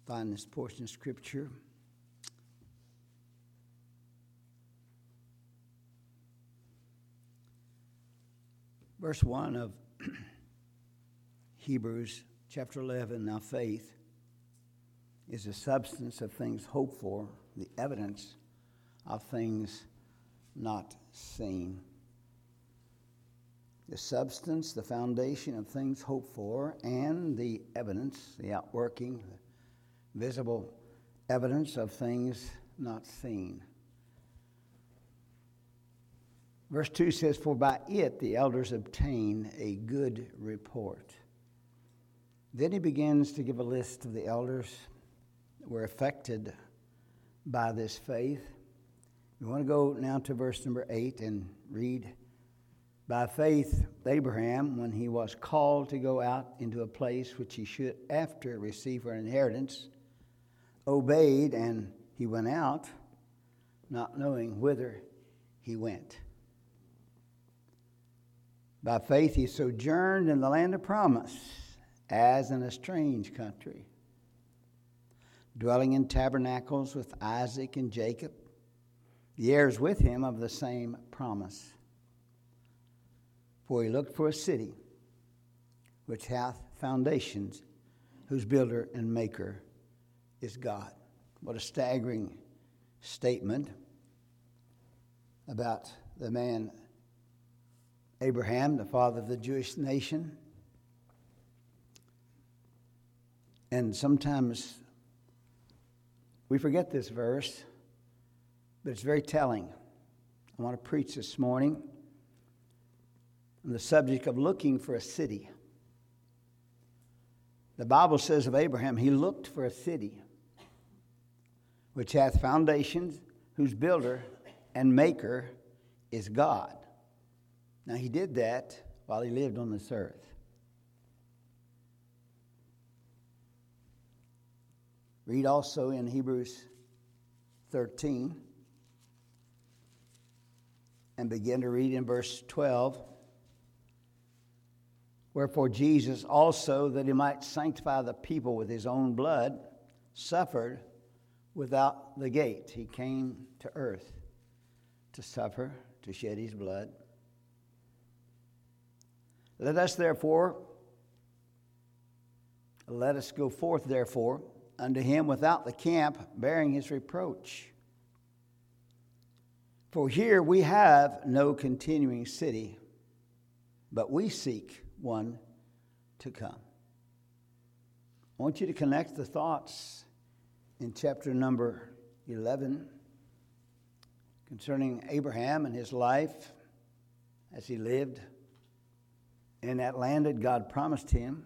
Find this portion of Scripture. Verse 1 of Hebrews chapter 11, now faith is the substance of things hoped for, the evidence of things not seen. The substance, the foundation of things hoped for, and the evidence, the outworking, the visible evidence of things not seen. Verse 2 says, for by it the elders obtain a good report. Then he begins to give a list of the elders that were affected by this faith. We want to go now to verse number 8 and read, by faith Abraham, when he was called to go out into a place which he should after receive for an inheritance, obeyed, and he went out, not knowing whither he went. By faith he sojourned in the land of promise, as in a strange country, dwelling in tabernacles with Isaac and Jacob, the heirs with him of the same promise. For he looked for a city which hath foundations, whose builder and maker is God. What a staggering statement about the man Abraham, the father of the Jewish nation. And sometimes we forget this verse, but it's very telling. I want to preach this morning on the subject of looking for a city. The Bible says of Abraham, he looked for a city which hath foundations, whose builder and maker is God. Now, he did that while he lived on this earth. Read also in Hebrews 13 and begin to read in verse 12. Wherefore Jesus also, that he might sanctify the people with his own blood, suffered without the gate. He came to earth to suffer, to shed his blood. Let us go forth therefore unto him without the camp, bearing his reproach. For here we have no continuing city, but we seek one to come. I want you to connect the thoughts in chapter number 11 concerning Abraham and his life as he lived in that land that God promised him.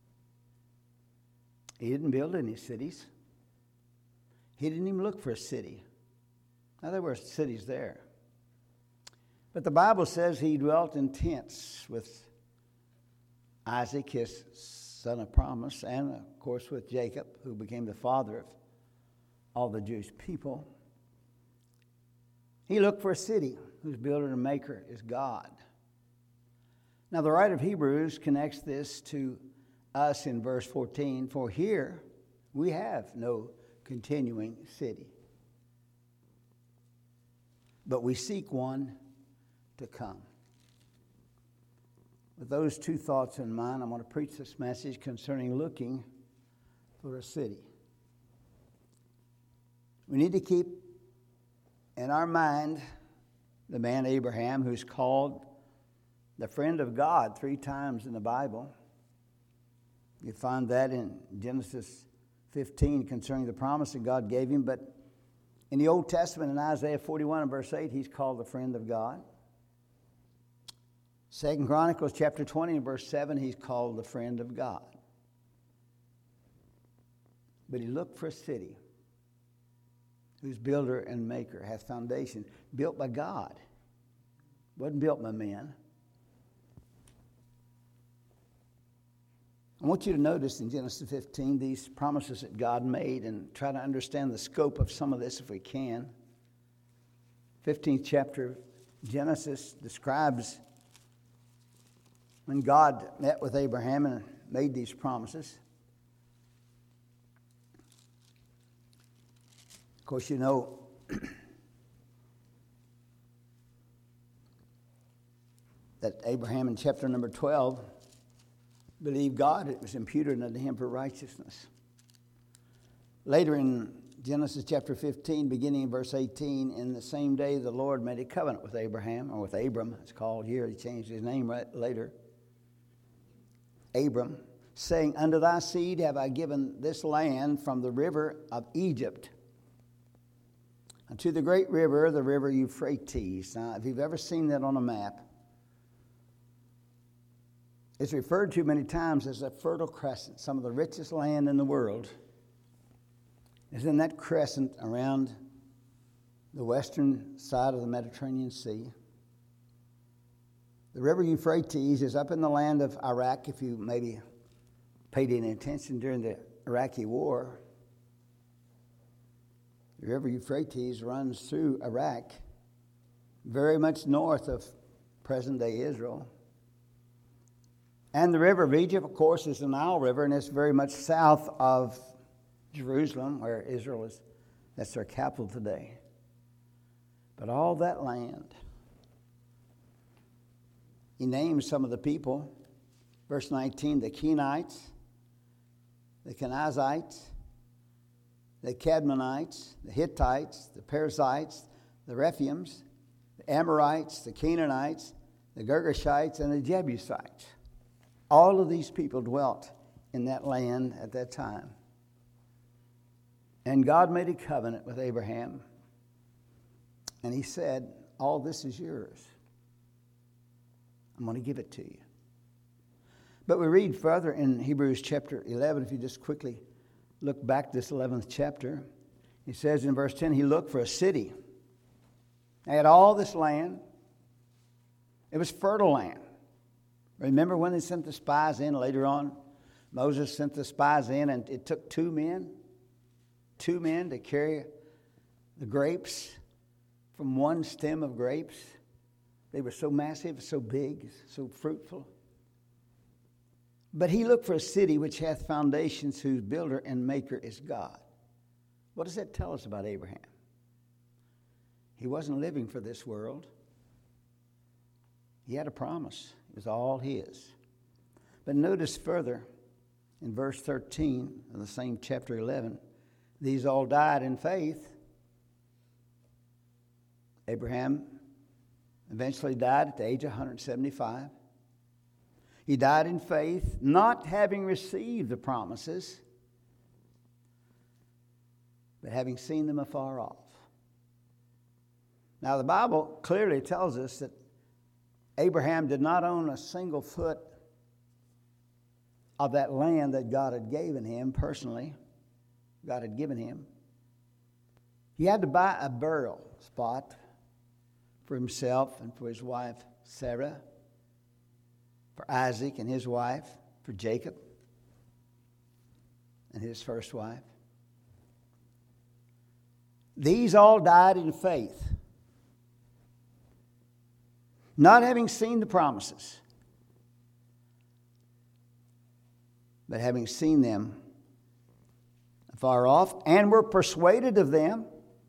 He didn't build any cities. He didn't even look for a city. Now, there were cities there. But the Bible says he dwelt in tents with Isaac, his son of promise, and, of course, with Jacob, who became the father of all the Jewish people. He looked for a city whose builder and maker is God. Now, the writer of Hebrews connects this to us in verse 14. For here we have no continuing city, but we seek one to come. With those two thoughts in mind, I'm going to preach this message concerning looking for a city. We need to keep in our mind the man Abraham, who's called the friend of God 3 times in the Bible. You find that in Genesis 15 concerning the promise that God gave him. But in the Old Testament, in Isaiah 41 and verse 8, he's called the friend of God. 2 Chronicles chapter 20 and verse 7, he's called the friend of God. But he looked for a city whose builder and maker hath foundation, built by God. Wasn't built by men. I want you to notice in Genesis 15 these promises that God made and try to understand the scope of some of this if we can. 15th chapter Genesis describes when God met with Abraham and made these promises. course, you know that Abraham in chapter number 12 believed God, it was imputed unto him for righteousness. Later in Genesis chapter 15, beginning in verse 18, in the same day the Lord made a covenant with Abraham, or with Abram, it's called here, he changed his name later. Abram, saying, unto thy seed have I given this land from the river of Egypt unto the great river, the river Euphrates. Now, if you've ever seen that on a map, it's referred to many times as a fertile crescent. Some of the richest land in the world is in that crescent around the western side of the Mediterranean Sea. The river Euphrates is up in the land of Iraq, if you maybe paid any attention during the Iraqi war. The river Euphrates runs through Iraq, very much north of present-day Israel. And the river of Egypt, of course, is the Nile River, and it's very much south of Jerusalem, where Israel is. That's their capital today. But all that land, he names some of the people. Verse 19, the Kenites, the Kenizzites, the Cadmonites, the Hittites, the Perizzites, the Rephaims, the Amorites, the Canaanites, the Girgashites, and the Jebusites. All of these people dwelt in that land at that time. And God made a covenant with Abraham. And he said, all this is yours. I'm going to give it to you. But we read further in Hebrews chapter 11, if you just quickly look back this 11th chapter. He says in verse 10, he looked for a city. They had all this land. It was fertile land. Remember when they sent the spies in later on? Moses sent the spies in, and it took two men to carry the grapes from one stem of grapes. They were so massive, so big, so fruitful. But he looked for a city which hath foundations, whose builder and maker is God. What does that tell us about Abraham? He wasn't living for this world. He had a promise. It was all his. But notice further in verse 13 of the same chapter 11, these all died in faith. Abraham eventually died at the age of 175. He died in faith, not having received the promises, but having seen them afar off. Now, the Bible clearly tells us that Abraham did not own a single foot of that land that God had given him personally. God had given him. He had to buy a burial spot for himself and for his wife Sarah, for Isaac and his wife, for Jacob and his first wife. These all died in faith, not having seen the promises, but having seen them afar off, and were persuaded of them,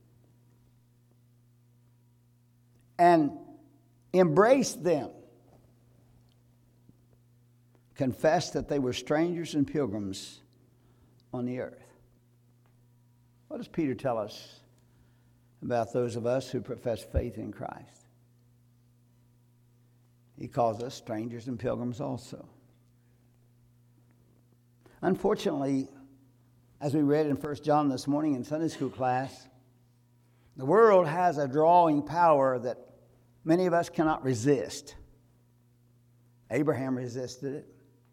and embraced them, confessed that they were strangers and pilgrims on the earth. What does Peter tell us about those of us who profess faith in Christ? He calls us strangers and pilgrims also. Unfortunately, as we read in 1 John this morning in Sunday school class, the world has a drawing power that many of us cannot resist. Abraham resisted it.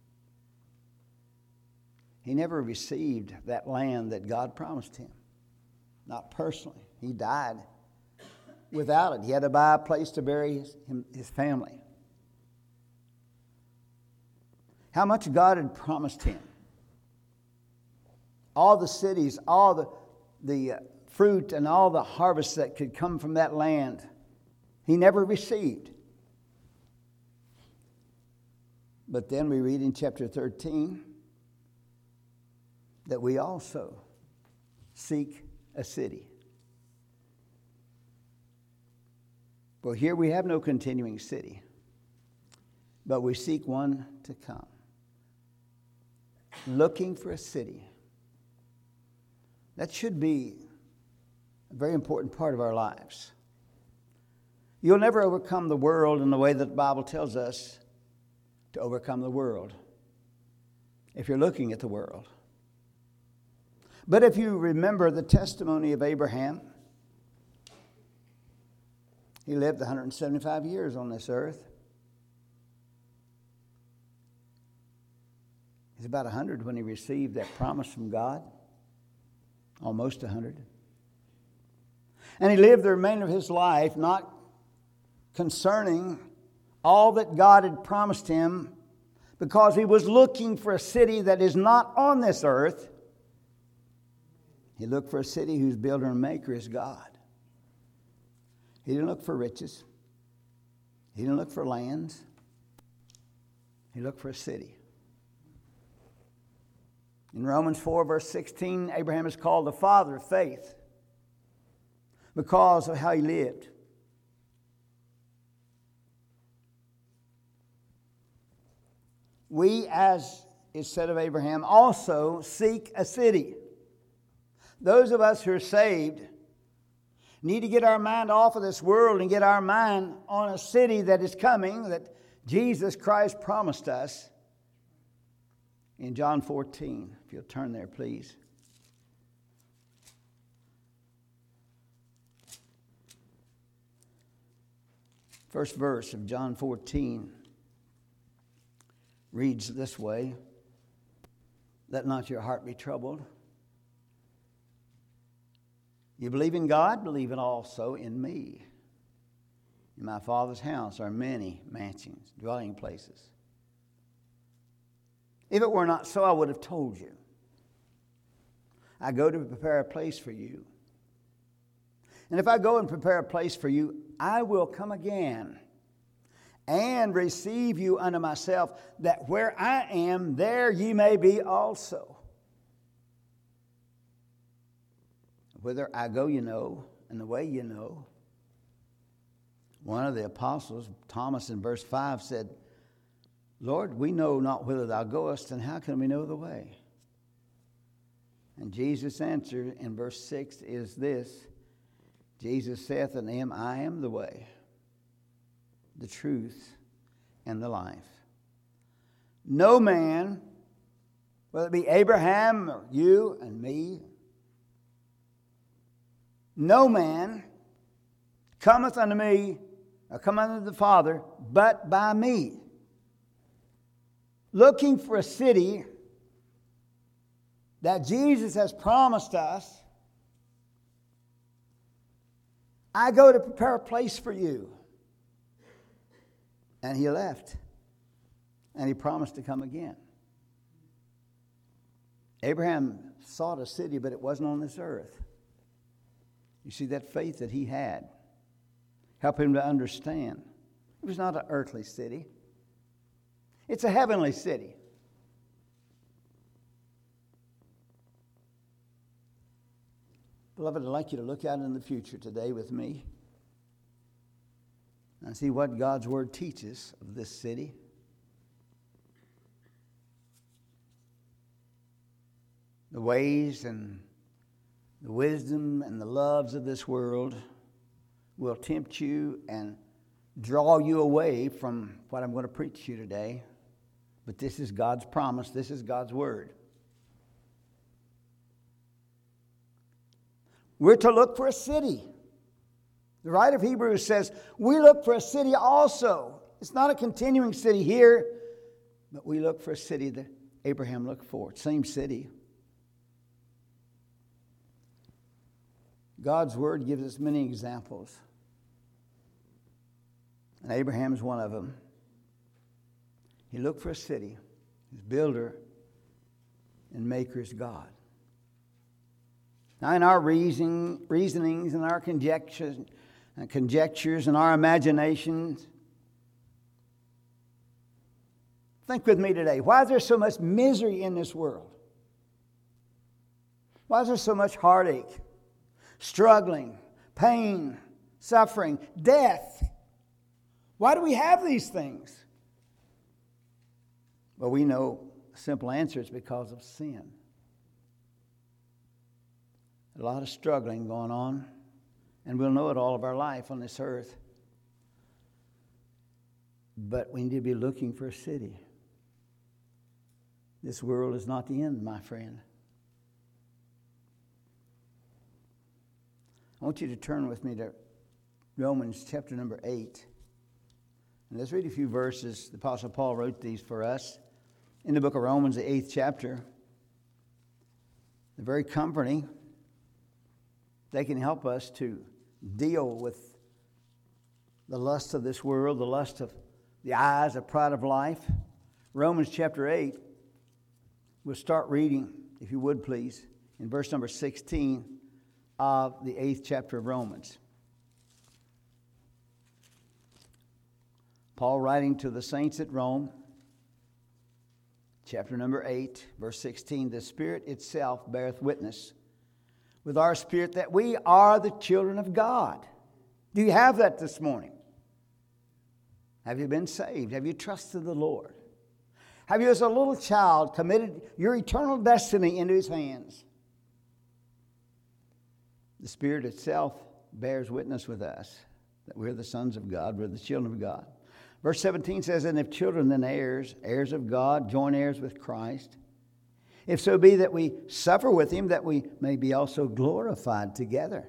He never received that land that God promised him. Not personally. He died without it. He had to buy a place to bury his family. How much God had promised him. All the cities, all the fruit and all the harvest that could come from that land, he never received. But then we read in chapter 13 that we also seek a city. For here we have no continuing city, but we seek one to come. Looking for a city. That should be a very important part of our lives. You'll never overcome the world in the way that the Bible tells us to overcome the world if you're looking at the world. But if you remember the testimony of Abraham, he lived 175 years on this earth. He's about 100 when he received that promise from God. Almost 100. And he lived the remainder of his life not concerning all that God had promised him, because he was looking for a city that is not on this earth. He looked for a city whose builder and maker is God. He didn't look for riches. He didn't look for lands. He looked for a city. In Romans 4, verse 16, Abraham is called the father of faith because of how he lived. We, as is said of Abraham, also seek a city. Those of us who are saved need to get our mind off of this world and get our mind on a city that is coming, that Jesus Christ promised us in John 14. If you'll turn there, please. First verse of John 14 reads this way: "Let not your heart be troubled. You believe in God, believe it also in me. In my Father's house are many mansions, dwelling places. If it were not so, I would have told you. I go to prepare a place for you. And if I go and prepare a place for you, I will come again and receive you unto myself, that where I am, there ye may be also. Whither I go, you know, and the way you know." One of the apostles, Thomas, in verse 5 said, "Lord, we know not whither thou goest, and how can we know the way?" And Jesus' answer in verse 6 is this: "Jesus saith unto him, I am the way, the truth, and the life. No man, whether it be Abraham or you and me, no man cometh unto me, or cometh unto the Father, but by me." Looking for a city that Jesus has promised us. I go to prepare a place for you. And he left. And he promised to come again. Abraham sought a city, but it wasn't on this earth. You see, that faith that he had helped him to understand. It was not an earthly city. It's a heavenly city. Beloved, I'd like you to look out in the future today with me and see what God's Word teaches of this city. The ways and the wisdom and the loves of this world will tempt you and draw you away from what I'm going to preach to you today. But this is God's promise. This is God's Word. We're to look for a city. The writer of Hebrews says, we look for a city also. It's not a continuing city here, but we look for a city that Abraham looked for. Same city. God's Word gives us many examples. And Abraham is one of them. He looked for a city whose builder and maker is God. Now, in our reasonings and our conjectures and our imaginations, think with me today. Why is there so much misery in this world? Why is there so much heartache, struggling, pain, suffering, death? Why do we have these things? Well, we know a simple answer is because of sin. A lot of struggling going on, and we'll know it all of our life on this earth. But we need to be looking for a city. This world is not the end, my friend. I want you to turn with me to Romans chapter number 8. And let's read a few verses. The Apostle Paul wrote these for us in the book of Romans, the 8th chapter. They're very comforting. They can help us to deal with the lust of this world, the lust of the eyes, the pride of life. Romans chapter 8, we'll start reading, if you would please, in verse number 16 of the 8th chapter of Romans. Paul writing to the saints at Rome, chapter number 8, verse 16, the Spirit itself beareth witness with our spirit that we are the children of God. Do you have that this morning? Have you been saved? Have you trusted the Lord? Have you, as a little child, committed your eternal destiny into His hands? The Spirit itself bears witness with us that we're the sons of God, we're the children of God. Verse 17 says, and if children, then heirs, heirs of God, joint heirs with Christ. If so be that we suffer with Him, that we may be also glorified together.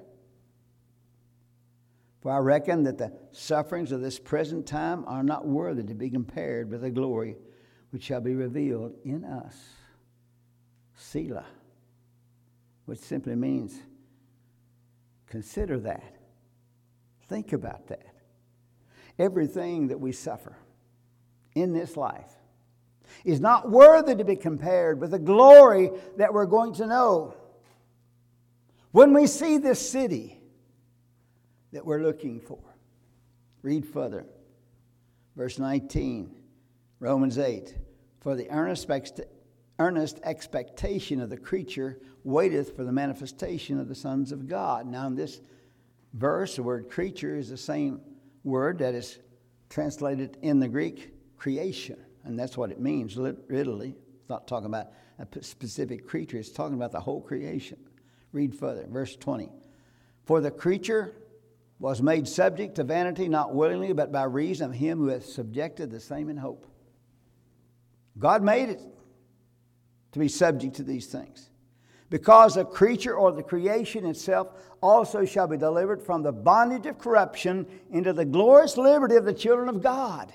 For I reckon that the sufferings of this present time are not worthy to be compared with the glory which shall be revealed in us. Selah, which simply means consider that. Think about that. Everything that we suffer in this life is not worthy to be compared with the glory that we're going to know when we see this city that we're looking for. Read further. Verse 19, Romans 8. For the earnest expectation of the creature waiteth for the manifestation of the sons of God. Now in this verse, the word creature is the same word that is translated in the Greek creation. And that's what it means, literally. It's not talking about a specific creature. It's talking about the whole creation. Read further, verse 20. For the creature was made subject to vanity, not willingly, but by reason of Him who hath subjected the same in hope. God made it to be subject to these things. Because the creature or the creation itself also shall be delivered from the bondage of corruption into the glorious liberty of the children of God.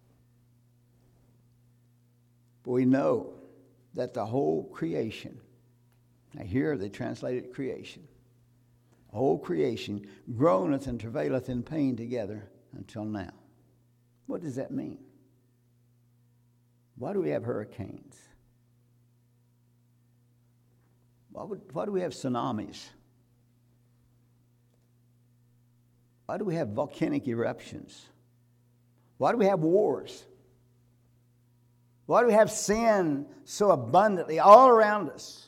For we know that the whole creation, now here they translated creation, the whole creation groaneth and travaileth in pain together until now. What does that mean? Why do we have hurricanes? Why do we have tsunamis? Why do we have volcanic eruptions? Why do we have wars? Why do we have sin so abundantly all around us?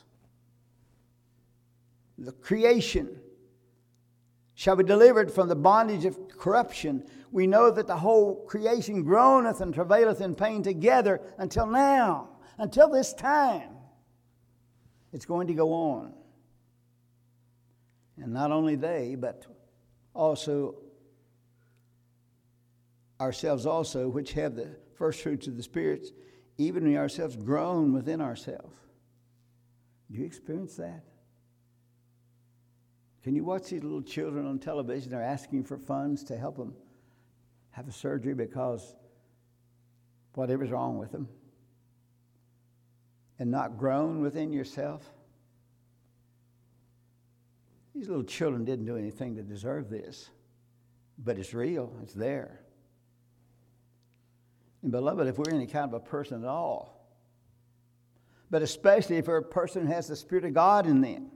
The creation shall be delivered from the bondage of corruption. We know that the whole creation groaneth and travaileth in pain together until now, until this time. It's going to go on. And not only they, but also ourselves also, which have the first fruits of the spirits, even we ourselves groan within ourselves. Do you experience that? Can you watch these little children on television? They're asking for funds to help them have a surgery because whatever's wrong with them, and not groan within yourself? These little children didn't do anything to deserve this, but it's real. It's there. And beloved, if we're any kind of a person at all, but especially if we're a person who has the Spirit of God in them,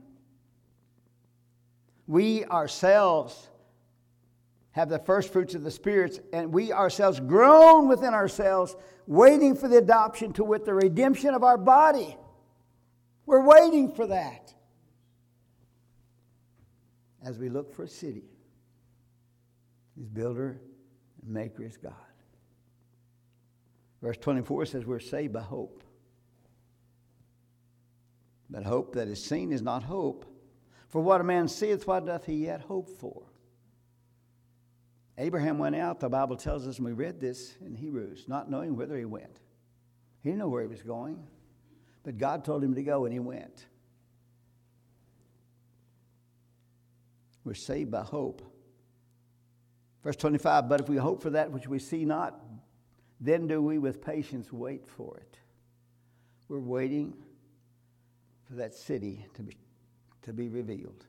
we ourselves have the first fruits of the spirits, and we ourselves groan within ourselves, waiting for the adoption, to wit, the redemption of our body. We're waiting for that. As we look for a city, whose builder and maker is God. Verse 24 says we're saved by hope. But hope that is seen is not hope. For what a man seeth, what doth he yet hope for? Abraham went out, the Bible tells us, and we read this in Hebrews, not knowing whither he went. He didn't know where he was going, but God told him to go, and he went. We're saved by hope. Verse 25, but if we hope for that which we see not, then do we with patience wait for it. We're waiting for that city to be revealed.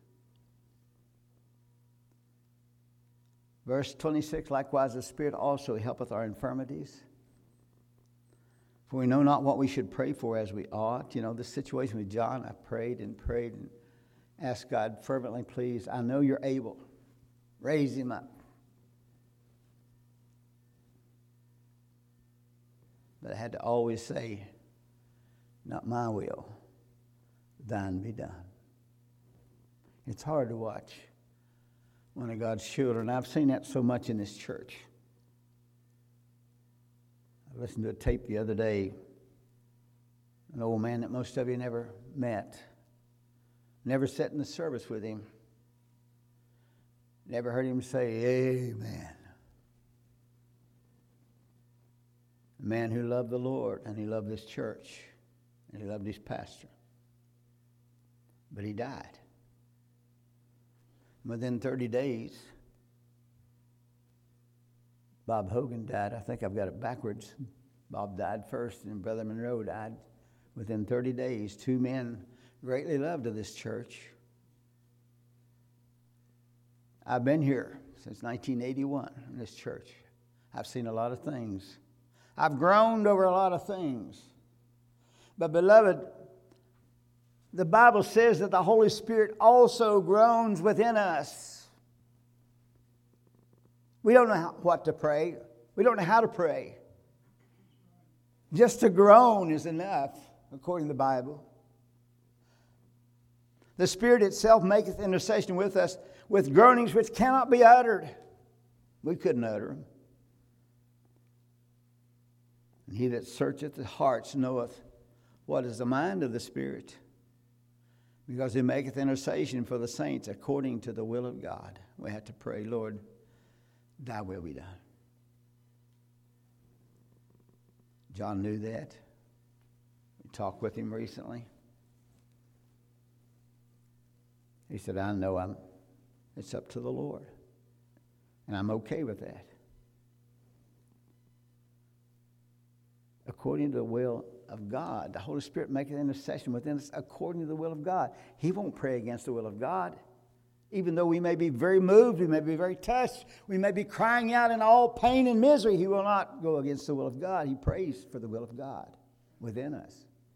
Verse 26, likewise the Spirit also helpeth our infirmities. For we know not what we should pray for as we ought. You know, the situation with John, I prayed and asked God fervently, please, I know you're able. Raise him up. But I had to always say, not my will, thine be done. It's hard to watch one of God's children. I've seen that so much in this church. I listened to a tape the other day. An old man that most of you never met. Never sat in the service with him. Never heard him say, amen. A man who loved the Lord, and he loved this church, and he loved his pastor. But he died. Within 30 days, Bob Hogan died. I think I've got it backwards. Bob died first, and Brother Monroe died. Within 30 days, two men greatly loved of this church. I've been here since 1981 in this church. I've seen a lot of things. I've groaned over a lot of things. But beloved, the Bible says that the Holy Spirit also groans within us. We don't know what to pray. We don't know how to pray. Just to groan is enough, according to the Bible. The Spirit itself maketh intercession with us with groanings which cannot be uttered. We couldn't utter them. And he that searcheth the hearts knoweth what is the mind of the Spirit, because he maketh intercession for the saints according to the will of God. We have to pray, Lord, thy will be done. John knew that. We talked with him recently. He said, I know it's up to the Lord. And I'm okay with that. According to the will of God. The Holy Spirit maketh intercession within us according to the will of God. He won't pray against the will of God. Even though we may be very moved, we may be very touched, we may be crying out in all pain and misery, he will not go against the will of God. He prays for the will of God within us.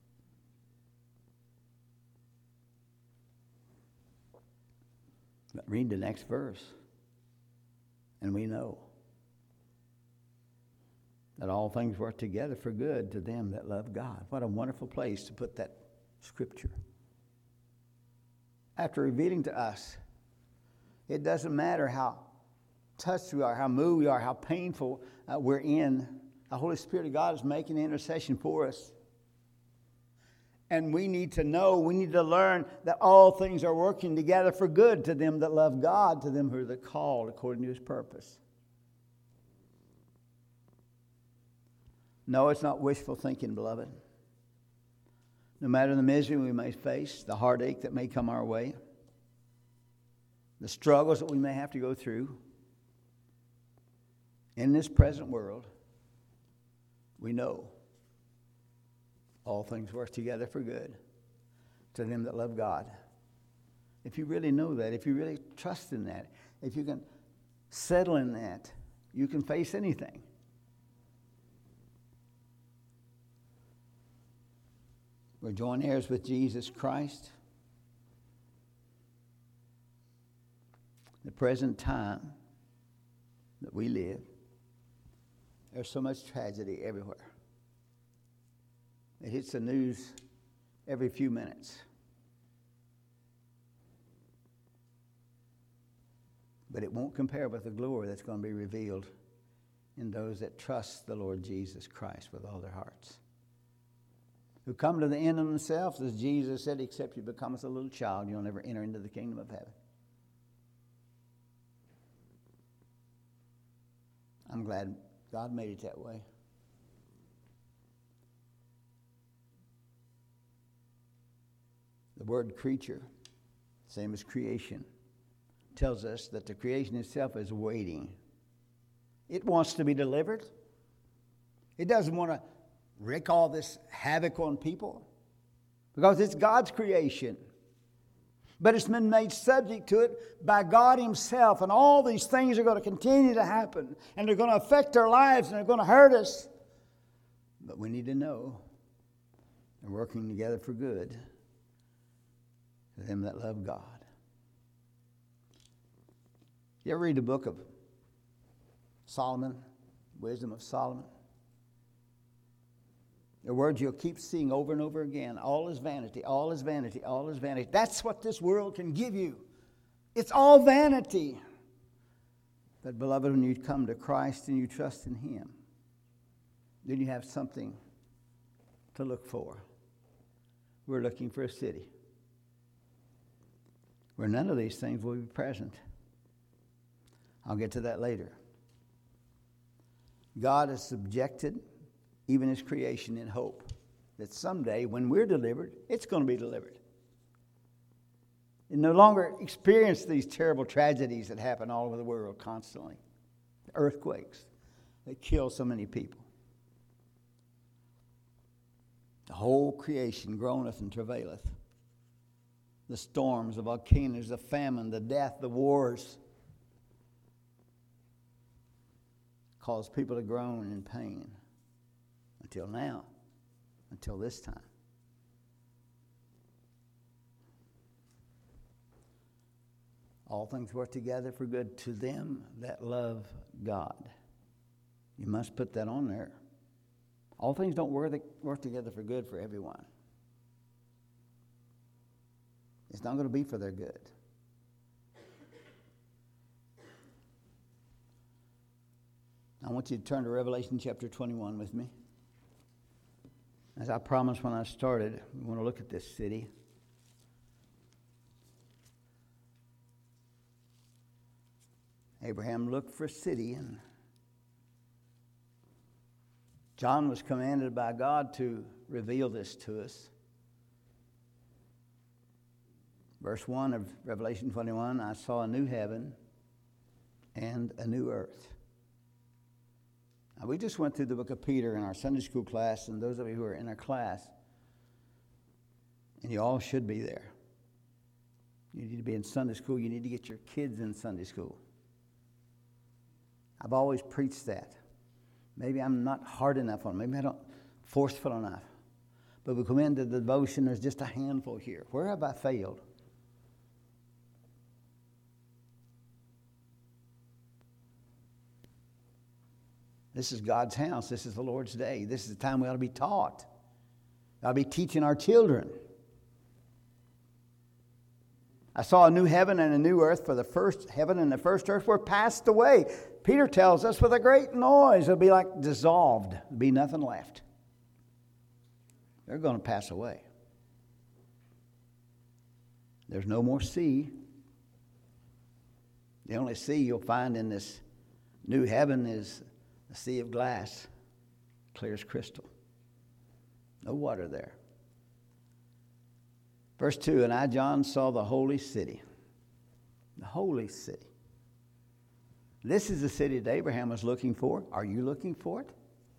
But read the next verse, and we know that all things work together for good to them that love God. What a wonderful place to put that scripture. After revealing to us, it doesn't matter how touched we are, how moved we are, how painful we're in. The Holy Spirit of God is making intercession for us. And we need to know, we need to learn that all things are working together for good to them that love God, to them who are called according to his purpose. No, it's not wishful thinking, beloved. No matter the misery we may face, the heartache that may come our way, the struggles that we may have to go through in this present world, we know all things work together for good to them that love God. If you really know that, if you really trust in that, if you can settle in that, you can face anything. We're joint heirs with Jesus Christ. The present time that we live, there's so much tragedy everywhere. It hits the news every few minutes. But it won't compare with the glory that's going to be revealed in those that trust the Lord Jesus Christ with all their hearts, who come to the end of themselves, as Jesus said, except you become as a little child, you'll never enter into the kingdom of heaven. I'm glad God made it that way. The word creature, same as creation, tells us that the creation itself is waiting. It wants to be delivered. It doesn't want to wreak all this havoc on people because it's God's creation. But it's been made subject to it by God Himself, and all these things are going to continue to happen, and they're going to affect our lives, and they're going to hurt us. But we need to know they're working together for good to them that love God. You ever read the book of Solomon, Wisdom of Solomon? The words you'll keep seeing over and over again. All is vanity, all is vanity, all is vanity. That's what this world can give you. It's all vanity. But beloved, when you come to Christ and you trust in Him, then you have something to look for. We're looking for a city where none of these things will be present. I'll get to that later. God has subjected even His creation in hope that someday when we're delivered, it's going to be delivered. And no longer experience these terrible tragedies that happen all over the world constantly. Earthquakes that kill so many people. The whole creation groaneth and travaileth. The storms, the volcanoes, the famine, the death, the wars cause people to groan in pain. Until now, until this time. All things work together for good to them that love God. You must put that on there. All things don't work together for good for everyone. It's not going to be for their good. I want you to turn to Revelation chapter 21 with me. As I promised when I started, we want to look at this city. Abraham looked for a city, and John was commanded by God to reveal this to us. Verse 1 of Revelation 21, I saw a new heaven and a new earth. Now, we just went through the book of Peter in our Sunday school class, and those of you who are in our class, and you all should be there. You need to be in Sunday school. You need to get your kids in Sunday school. I've always preached that. Maybe I'm not hard enough on them. Maybe I'm not forceful enough. But we come into the devotion, there's just a handful here. Where have I failed? This is God's house. This is the Lord's day. This is the time we ought to be taught. We ought to be teaching our children. I saw a new heaven and a new earth, for the first heaven and the first earth were passed away. Peter tells us with a great noise, it'll be like dissolved. There'll be nothing left. They're going to pass away. There's no more sea. The only sea you'll find in this new heaven is a sea of glass, clear as crystal. No water there. Verse 2, and I, John, saw the holy city. The holy city. This is the city that Abraham was looking for. Are you looking for it?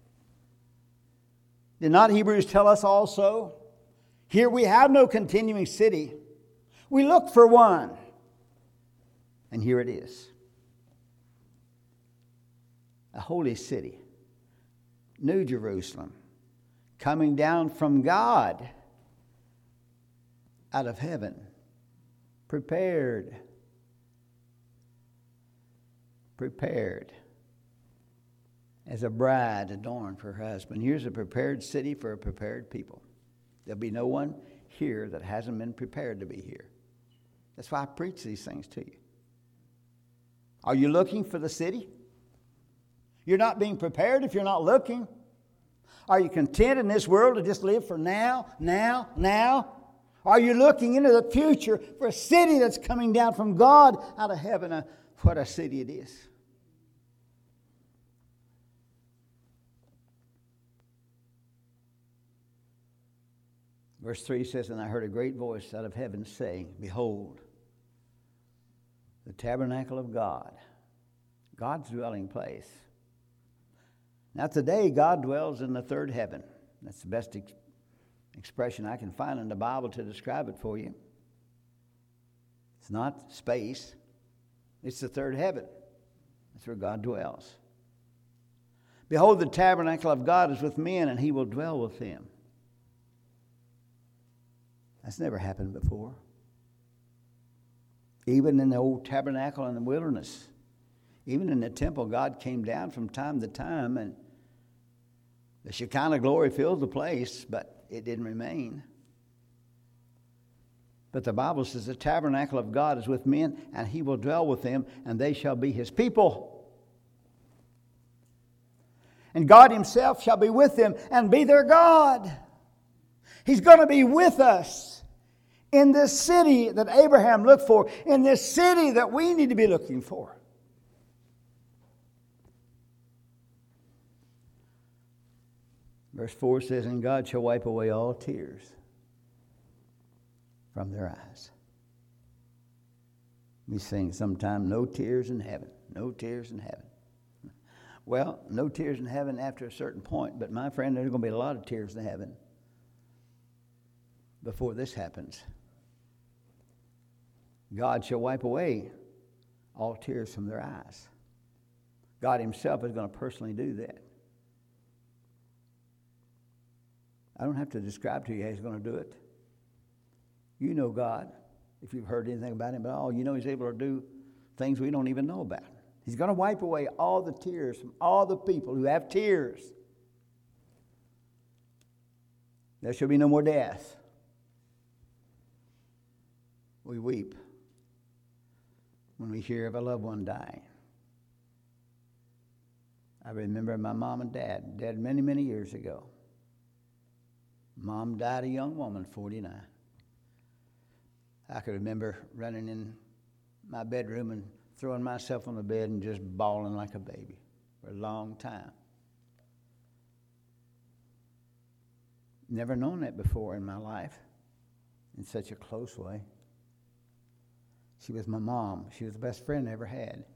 Did not Hebrews tell us also? Here we have no continuing city. We look for one. And here it is. A holy city. New Jerusalem. Coming down from God. Out of heaven. Prepared. As a bride adorned for her husband. Here's a prepared city for a prepared people. There'll be no one here that hasn't been prepared to be here. That's why I preach these things to you. Are you looking for the city? You're not being prepared if you're not looking. Are you content in this world to just live for now? Are you looking into the future for a city that's coming down from God out of heaven? What a city it is. Verse 3 says, "And I heard a great voice out of heaven saying, Behold, the tabernacle of God," God's dwelling place. Now today, God dwells in the third heaven. That's the best expression I can find in the Bible to describe it for you. It's not space. It's the third heaven. That's where God dwells. "Behold, the tabernacle of God is with men, and he will dwell with them." That's never happened before. Even in the old tabernacle in the wilderness, even in the temple, God came down from time to time, and the Shekinah glory filled the place, but it didn't remain. But the Bible says the tabernacle of God is with men, and he will dwell with them, and they shall be his people. And God himself shall be with them and be their God. He's going to be with us in this city that Abraham looked for, in this city that we need to be looking for. Verse 4 says, "And God shall wipe away all tears from their eyes." We sing sometime, "No tears in heaven, no tears in heaven." Well, no tears in heaven after a certain point, but my friend, there's going to be a lot of tears in heaven before this happens. God shall wipe away all tears from their eyes. God himself is going to personally do that. I don't have to describe to you how he's going to do it. You know God, if you've heard anything about him at all. You know he's able to do things we don't even know about. He's going to wipe away all the tears from all the people who have tears. There shall be no more death. We weep when we hear of a loved one dying. I remember my mom and dad, dead many, many years ago. Mom died a young woman, 49. I could remember running in my bedroom and throwing myself on the bed and just bawling like a baby for a long time. Never known that before in my life in such a close way. She was my mom. She was the best friend I ever had.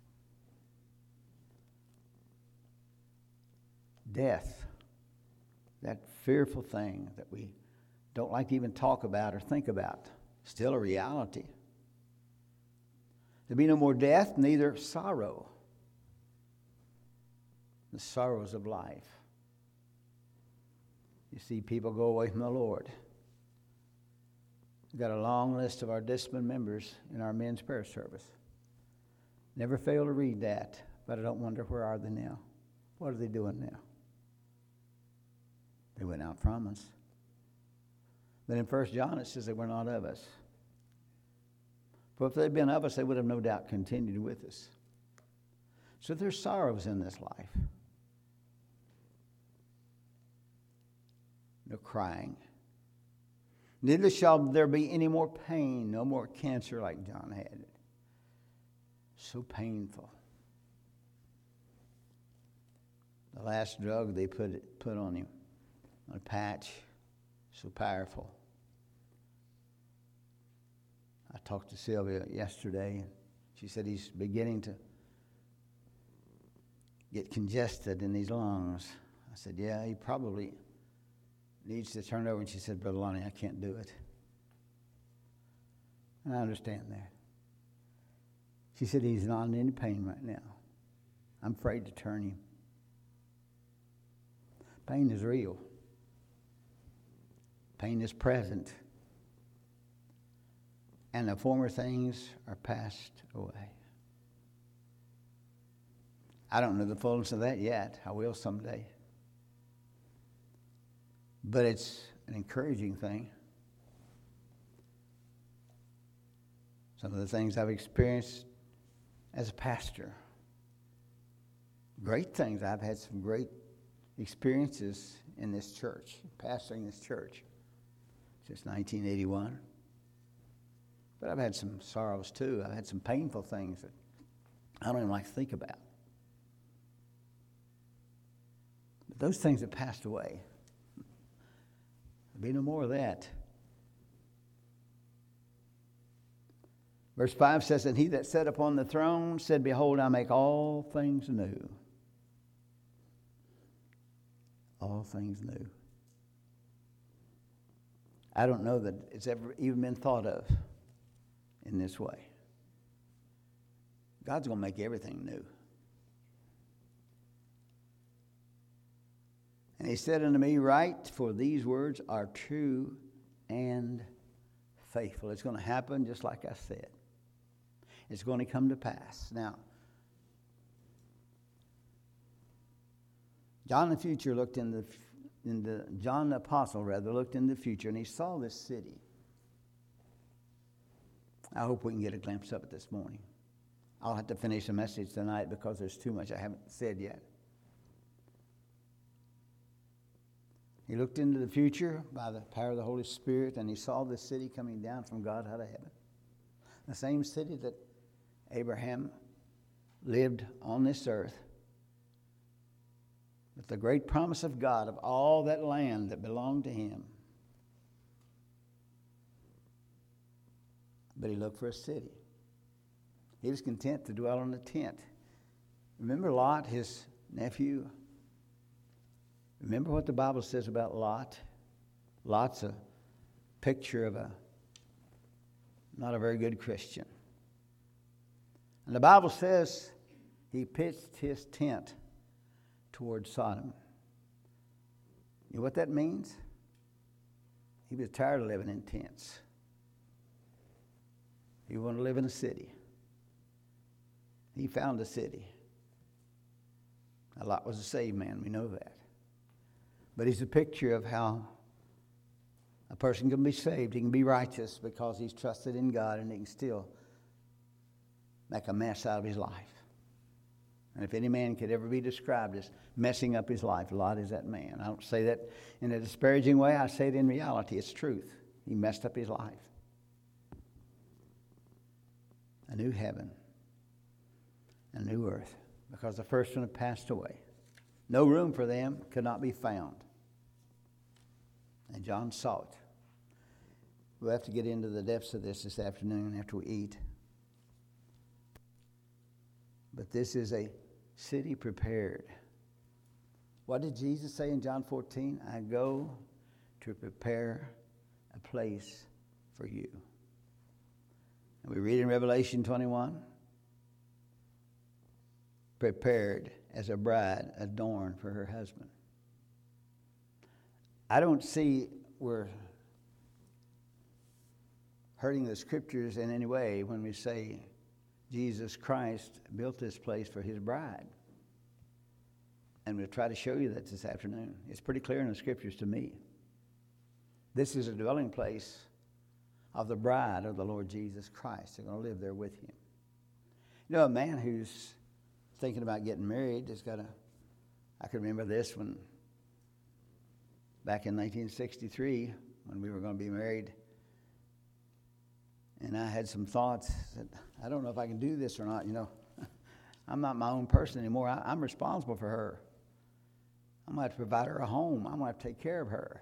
Death, that fearful thing that we don't like to even talk about or think about, still a reality. There'll be no more death, neither sorrow. The sorrows of life. You see people go away from the Lord. We've got a long list of our disciplined members in our men's prayer service. Never fail to read that, but I don't wonder where are they now. What are they doing now? They went out from us. Then in 1 John it says they were not of us. For if they'd been of us, they would have no doubt continued with us. So there's sorrows in this life. No crying. Neither shall there be any more pain, no more cancer like John had it. So painful. The last drug they put on him, on a patch, so powerful. I talked to Sylvia yesterday, and she said he's beginning to get congested in his lungs. I said, yeah, he probably needs to turn over. And she said, Brother Lonnie, I can't do it. And I understand that. She said, he's not in any pain right now. I'm afraid to turn him. Pain is real. Pain is present. And the former things are passed away. I don't know the fullness of that yet. I will someday. But it's an encouraging thing. Some of the things I've experienced as a pastor. great things. I've had some great experiences in this church, pastoring this church since 1981. But I've had some sorrows too. I've had some painful things that I don't even like to think about. But those things have passed away. There'll be no more of that. Verse 5 says, "And he that sat upon the throne said, Behold, I make all things new." All things new. I don't know that it's ever even been thought of in this way. God's going to make everything new. And he said unto me, Write, for these words are true and faithful. It's going to happen just like I said. It's going to come to pass. Now, John the future looked John the apostle looked in the future, and he saw this city. I hope we can get a glimpse of it this morning. I'll have to finish the message tonight because there's too much I haven't said yet. He looked into the future by the power of the Holy Spirit, and he saw this city coming down from God out of heaven. The same city that Abraham lived on this earth, with the great promise of God of all that land that belonged to him. But he looked for a city. He was content to dwell in a tent. Remember Lot, his nephew? Remember what the Bible says about Lot? Lot's a picture of not a very good Christian. And the Bible says he pitched his tent toward Sodom. You know what that means? He was tired of living in tents. He wanted to live in a city. He found a city. Lot was a saved man, we know that. But he's a picture of how a person can be saved. He can be righteous because he's trusted in God, and he can still make a mess out of his life. And if any man could ever be described as messing up his life, Lot is that man. I don't say that in a disparaging way. I say it in reality. It's truth. He messed up his life. A new heaven, a new earth, because the first one had passed away. No room for them could not be found. And John saw it. We'll have to get into the depths of this afternoon after we eat. But this is a city prepared. What did Jesus say in John 14? I go to prepare a place for you. And we read in Revelation 21, prepared as a bride adorned for her husband. I don't see we're hurting the scriptures in any way when we say Jesus Christ built this place for his bride. And we'll try to show you that this afternoon. It's pretty clear in the scriptures to me. This is a dwelling place of the bride of the Lord Jesus Christ. They're going to live there with him. You know, a man who's thinking about getting married has got I can remember this when, back in 1963, when we were going to be married, and I had some thoughts that I don't know if I can do this or not. You know, I'm not my own person anymore. I'm responsible for her. I'm going to have to provide her a home. I'm going to have to take care of her.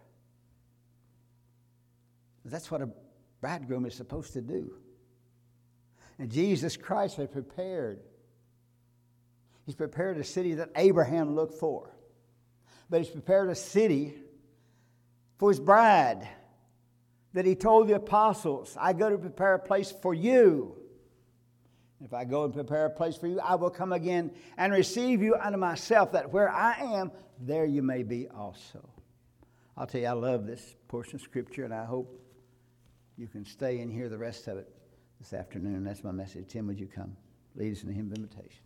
That's what a bridegroom is supposed to do. And Jesus Christ had prepared. He's prepared a city that Abraham looked for. But he's prepared a city for his bride that he told the apostles, I go to prepare a place for you. If I go and prepare a place for you, I will come again and receive you unto myself, that where I am, there you may be also. I'll tell you, I love this portion of Scripture, and I hope you can stay and hear the rest of it this afternoon. That's my message. Tim, would you come? Lead us in the hymn of invitation.